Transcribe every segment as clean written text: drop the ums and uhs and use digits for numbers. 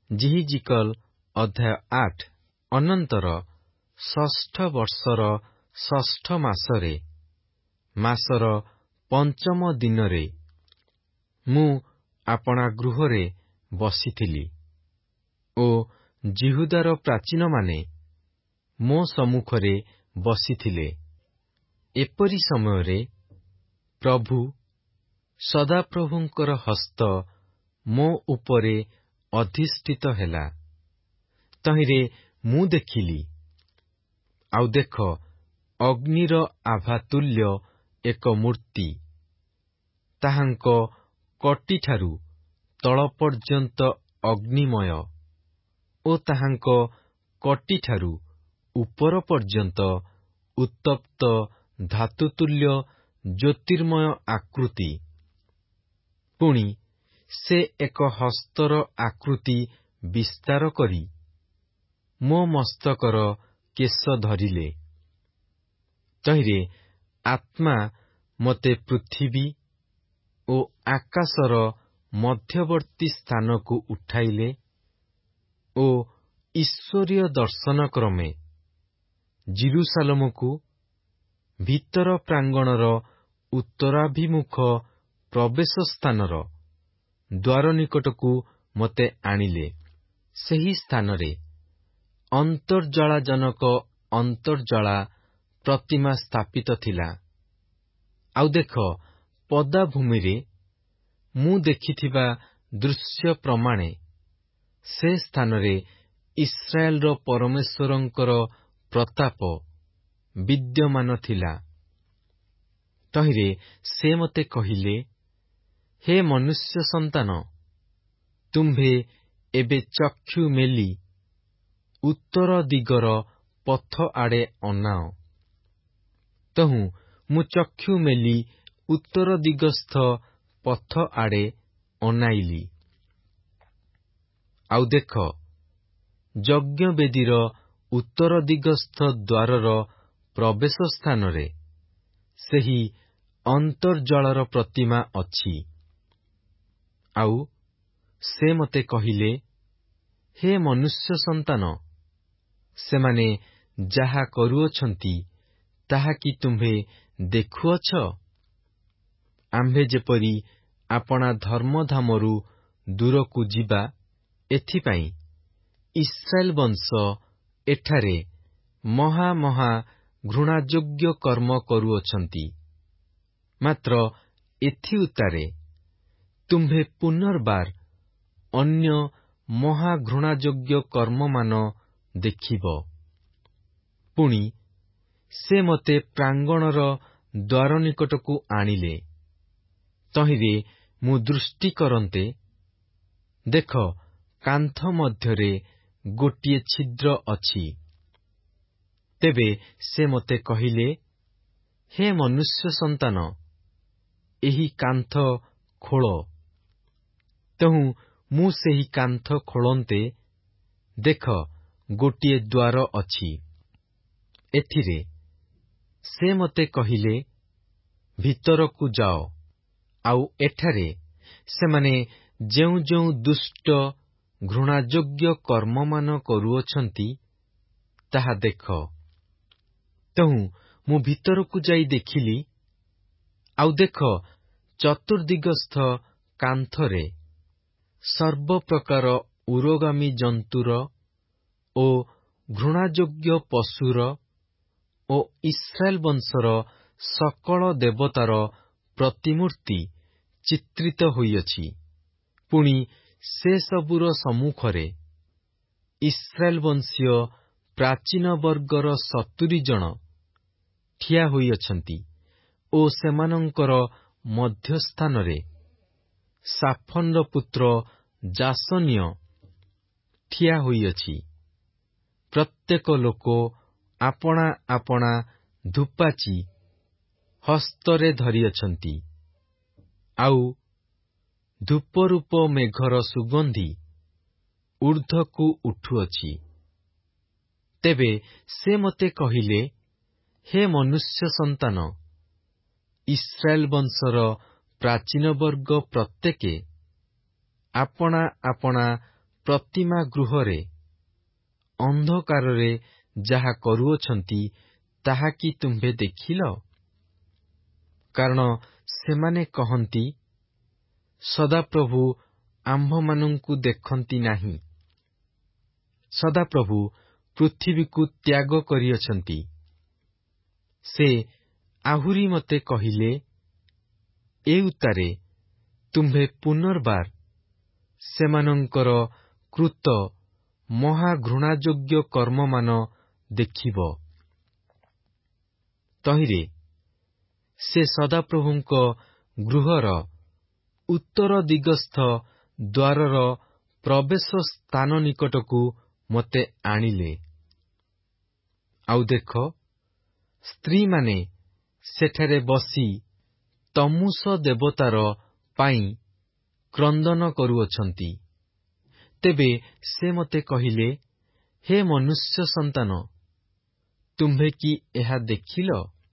ଜିହିଜିକଲ୍ ଅଧ୍ୟାୟ 8। ଅନନ୍ତର 6ଠ ବର୍ଷର 6ଠ ମାସରେ ମାସର 5ମ ଦିନରେ ମୁଁ ଆପଣା ଗୃହରେ ବସିଥିଲି ଓ ଜିହୁଦାର ପ୍ରାଚୀନମାନେ ମୋ ସମ୍ମୁଖରେ ବସିଥିଲେ। ଏପରି ସମୟରେ ପ୍ରଭୁ ସଦାପ୍ରଭୁଙ୍କର ହସ୍ତ ମୋ ଉପରେ ଅଧିଷ୍ଠିତ ହେଲା। ତହିଁରେ ମୁଁ ଦେଖିଲି, ଆଉ ଦେଖ, ଅଗ୍ନିର ଆଭାତୁଲ୍ୟ ଏକ ମୂର୍ତ୍ତି, ତାହାଙ୍କ କଟିଠାରୁ ତଳ ପର୍ଯ୍ୟନ୍ତ ଅଗ୍ନିମୟ ଓ ତାହାଙ୍କ କଟିଠାରୁ ଉପର ପର୍ଯ୍ୟନ୍ତ ଉତ୍ତପ୍ତ ଧାତୁତୁଲ୍ୟ ଜ୍ୟୋତିର୍ମୟ ଆକୃତି। ପୁଣି ସେ ଏକ ହସ୍ତର ଆକୃତି ବିସ୍ତାର କରି ମୋ ମସ୍ତକର କେଶ ଧରିଲେ। ତହିଁରେ ଆତ୍ମା ମୋତେ ପୃଥିବୀ ଓ ଆକାଶର ମଧ୍ୟବର୍ତ୍ତୀ ସ୍ଥାନକୁ ଉଠାଇଲେ ଓ ଈଶ୍ୱରୀୟ ଦର୍ଶନ କ୍ରମେ ଜିରୁସାଲମକୁ ଭିତର ପ୍ରାଙ୍ଗଣର ଉତ୍ତରାଭିମୁଖ ପ୍ରବେଶ ସ୍ଥାନର ଦ୍ୱାର ନିକଟକୁ ମୋତେ ଆଣିଲେ। ସେହି ସ୍ଥାନରେ ଅନ୍ତର୍ଜଳାଜନକ ଅନ୍ତର୍ଜଳା ପ୍ରତିମା ସ୍ଥାପିତ ଥିଲା। ଆଉ ଦେଖ, ପଦାଭୂମିରେ ମୁଁ ଦେଖିଥିବା ଦୃଶ୍ୟ ପ୍ରମାଣେ ସେ ସ୍ଥାନରେ ଇସ୍ରାଏଲର ପରମେଶ୍ୱରଙ୍କର ପ୍ରତାପ ବିଦ୍ୟମାନ ଥିଲା। ତହିଁରେ ସେ ମୋତେ କହିଲେ, ହେ ମନୁଷ୍ୟ ସନ୍ତାନ, ତୁମ୍ଭେ ଏବେ ଚକ୍ଷୁ ମେଲି ଉତ୍ତର ଦିଗର ପଥ ଆଡ଼େ ଅନାଅ। ତହୁଁ ମୁଁ ଚକ୍ଷୁ ମେଲି ଉତ୍ତର ଦିଗସ୍ଥ ପଥ ଆଡ଼େ ଅନାଇଲି। ଆଉ ଦେଖ, ଯଜ୍ଞବେଦୀର ଉତ୍ତର ଦିଗସ୍ଥ ଦ୍ୱାରର ପ୍ରବେଶ ସ୍ଥାନରେ ସେହି ଅନ୍ତର୍ଜଳର ପ୍ରତିମା ଅଛି। ଆଉ ସେ ମୋତେ କହିଲେ, ହେ ମନୁଷ୍ୟ ସନ୍ତାନ, ସେମାନେ ଯାହା କରୁଅଛନ୍ତି ତାହା କି ତୁମ୍ଭେ ଦେଖୁଅଛ? ଆମ୍ଭେ ଯେପରି ଆପଣା ଧର୍ମଧାମରୁ ଦୂରକୁ ଯିବା, ଏଥିପାଇଁ ଇସ୍ରାଏଲ ବଂଶ ଏଠାରେ ମହା ମହା ଘୃଣାଯୋଗ୍ୟ କର୍ମ କରୁଅଛନ୍ତି। ମାତ୍ର ଏଥି ଉତ୍ତାରେ ତୁମ୍ଭେ ପୁନର୍ବାର ଅନ୍ୟ ମହା ଘୃଣାଯୋଗ୍ୟ କର୍ମମାନ ଦେଖିବ। ପୁଣି ସେ ମୋତେ ପ୍ରାଙ୍ଗଣର ଦ୍ୱାର ନିକଟକୁ ଆଣିଲେ। ତହିଁରେ ମୁଁ ଦୃଷ୍ଟି କରନ୍ତେ, ଦେଖ, କାନ୍ଥ ମଧ୍ୟରେ ଗୋଟିଏ ଛିଦ୍ର ଅଛି। ତେବେ ସେ ମୋତେ କହିଲେ, ହେ ମନୁଷ୍ୟ ସନ୍ତାନ, ଏହି କାନ୍ଥ ଖୋଳ। ତେଣୁ ମୁଁ ସେହି କାନ୍ଥ ଖୋଳନ୍ତେ, ଦେଖ, ଗୋଟିଏ ଦ୍ୱାର ଅଛି। ଏଥିରେ ସେ ମୋତେ କହିଲେ, ଭିତରକୁ ଯାଅ, ଆଉ ଏଠାରେ ସେମାନେ ଯେଉଁ ଯେଉଁ ଦୁଷ୍ଟ ଘୃଣାଯୋଗ୍ୟ କର୍ମମାନ କରୁଅଛନ୍ତି, ତାହା ଦେଖ। ତେଣୁ ମୁଁ ଭିତରକୁ ଯାଇ ଦେଖିଲି, ଆଉ ଦେଖ, ଚତୁର୍ଦିଗସ୍ଥ କାନ୍ଥରେ ସର୍ବପ୍ରକାର ଉରୋଗାମୀ ଜନ୍ତୁର ଓ ଘୃଣାଯୋଗ୍ୟ ପଶୁର ଓ ଇସ୍ରାଏଲ ବଂଶର ସକଳ ଦେବତାର ପ୍ରତିମୂର୍ତ୍ତି ଚିତ୍ରିତ ହୋଇଅଛି। ପୁଣି ସେ ସବୁର ସମ୍ମୁଖରେ ଇସ୍ରାଏଲ ବଂଶୀୟ ପ୍ରାଚୀନ ବର୍ଗର 70 ଜଣ ଠିଆ ହୋଇଅଛନ୍ତି ଓ ସେମାନଙ୍କର ମଧ୍ୟସ୍ଥାନରେ ସାଫନ୍ର ପୁତ୍ର ଯାସନିୟ ଠିଆ ହୋଇଅଛି। ପ୍ରତ୍ୟେକ ଲୋକ ଆପଣା ଆପଣା ଧୂପାଚି ହସ୍ତରେ ଧରିଅଛନ୍ତି, ଆଉ ଧୂପରୂପ ମେଘର ସୁଗନ୍ଧି ଊର୍ଦ୍ଧ୍ୱକୁ ଉଠୁଅଛି। ତେବେ ସେ ମୋତେ କହିଲେ, ହେ ମନୁଷ୍ୟ ସନ୍ତାନ, ଇସ୍ରାଏଲ ବଂଶର ପ୍ରାଚୀନ ବର୍ଗ ପ୍ରତ୍ୟେକେ ଆପଣା ଆପଣା ପ୍ରତିମା ଗୃହରେ ଅନ୍ଧକାରରେ ଯାହା କରୁଅଛନ୍ତି ତାହା କି ତୁମ୍ଭେ ଦେଖିଲ? କାରଣ ସେମାନେ କହନ୍ତି, ସଦାପ୍ରଭୁ ଆମ୍ଭମାନଙ୍କୁ ଦେଖନ୍ତି ନାହିଁ। ସଦାପ୍ରଭୁ ପୃଥିବୀକୁ ତ୍ୟାଗ କରିଅଛନ୍ତି। ସେ ଆହୁରି ମୋତେ କହିଲେ, ଏ ଉତ୍ତାରେ ତୁମ୍ଭେ ପୁନର୍ବାର ସେମାନଙ୍କର କୃତ ମହାଘୃଣାଯୋଗ୍ୟ କର୍ମମାନ ଦେଖିବ। ତହିଁରେ ସେ ସଦାପ୍ରଭୁଙ୍କ ଗୃହର ଉତ୍ତର ଦିଗସ୍ଥ ଦ୍ୱାରର ପ୍ରବେଶ ସ୍ଥାନ ନିକଟକୁ ମୋତେ ଆଣିଲେ। ଆଉ ଦେଖ, ସ୍ତ୍ରୀମାନେ ସେଠାରେ ବସି ତମୁସ ଦେବତାର ପାଇଁ କ୍ରନ୍ଦନ କରୁଅଛନ୍ତି। ତେବେ ସେ ମୋତେ କହିଲେ, ହେ ମନୁଷ୍ୟ ସନ୍ତାନ, ତୁମ୍ଭେ କି ଏହା ଦେଖିଲ?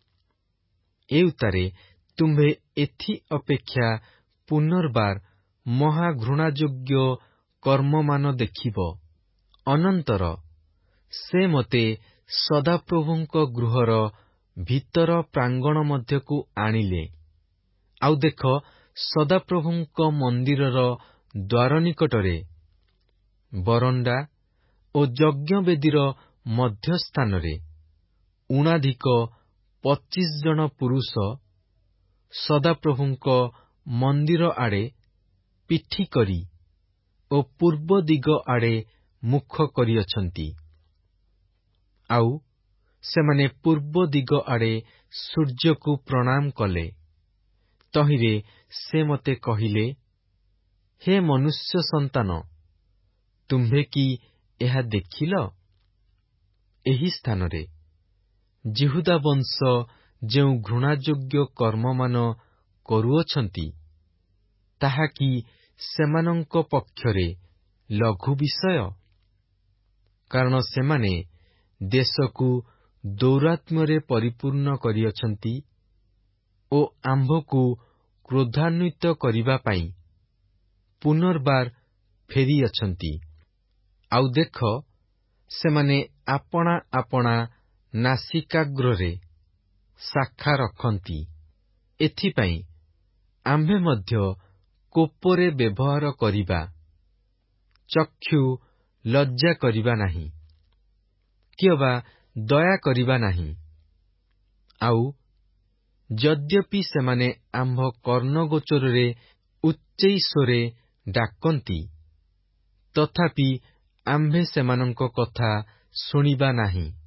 ଏ ଉତ୍ତାରେ ତୁମ୍ଭେ ଏଥି ଅପେକ୍ଷା ପୁନର୍ବାର ମହାଘୃଣାଯୋଗ୍ୟ କର୍ମମାନ ଦେଖିବ। ଅନନ୍ତର ସେ ମୋତେ ସଦାପ୍ରଭୁଙ୍କ ଗୃହର ଭିତର ପ୍ରାଙ୍ଗଣ ମଧ୍ୟକୁ ଆଣିଲେ। ଆଉ ଦେଖ, ସଦାପ୍ରଭୁଙ୍କ ମନ୍ଦିରର ଦ୍ୱାର ନିକଟରେ ବରଣ୍ଡା ଓ ଯଜ୍ଞବେଦୀର ମଧ୍ୟସ୍ଥାନରେ ଊଣାଧିକ 25 ଜଣ ପୁରୁଷ ସଦାପ୍ରଭୁଙ୍କ ମନ୍ଦିର ଆଡ଼େ ପିଠି କରି ଓ ପୂର୍ବ ଦିଗ ଆଡ଼େ ମୁଖ କରିଅଛନ୍ତି। ଆଉ ସେମାନେ ପୂର୍ବ ଦିଗ ଆଡ଼େ ସୂର୍ଯ୍ୟକୁ ପ୍ରଣାମ କଲେ। ତହିଁରେ ସେ ମୋତେ କହିଲେ, ହେ ମନୁଷ୍ୟ ସନ୍ତାନ, ତୁମ୍ଭେ କି ଏହା ଦେଖିଲ? ଏହି ସ୍ଥାନରେ ଯିହୁଦା ବଂଶ ଯେଉଁ ଘୃଣାଯୋଗ୍ୟ କର୍ମମାନ କରୁଅଛନ୍ତି, ତାହା କି ସେମାନଙ୍କ ପକ୍ଷରେ ଲଘୁ ବିଷୟ? କାରଣ ସେମାନେ ଦେଶକୁ ଦୌରାତ୍ମ୍ୟରେ ପରିପୂର୍ଣ୍ଣ କରିଅଛନ୍ତି ଓ ଆମ୍ଭକୁ କ୍ରୋଧାନ୍ୱିତ କରିବା ପାଇଁ ପୁନର୍ବାର ଫେରିଅଛନ୍ତି। ଆଉ ଦେଖ, ସେମାନେ ଆପଣା ଆପଣା ନାସିକାଗ୍ରରେ ଶାଖା ରଖନ୍ତି। ଏଥିପାଇଁ ଆମ୍ଭେ ମଧ୍ୟ କୋପରେ ବ୍ୟବହାର କରିବା, ଚକ୍ଷୁ ଲଜ୍ଜା କରିବା ନାହିଁ, କିଅବା ଦୟା କରିବା ନାହିଁ। ଆଉ ଯଦ୍ୟପି ସେମାନେ ଆମ୍ଭ କର୍ଣ୍ଣଗୋଚରରେ ଉଚ୍ଚୈଃସ୍ୱରେ ଡାକନ୍ତି, ତଥାପି ଆମ୍ଭେ ସେମାନଙ୍କ କଥା ଶୁଣିବା ନାହିଁ।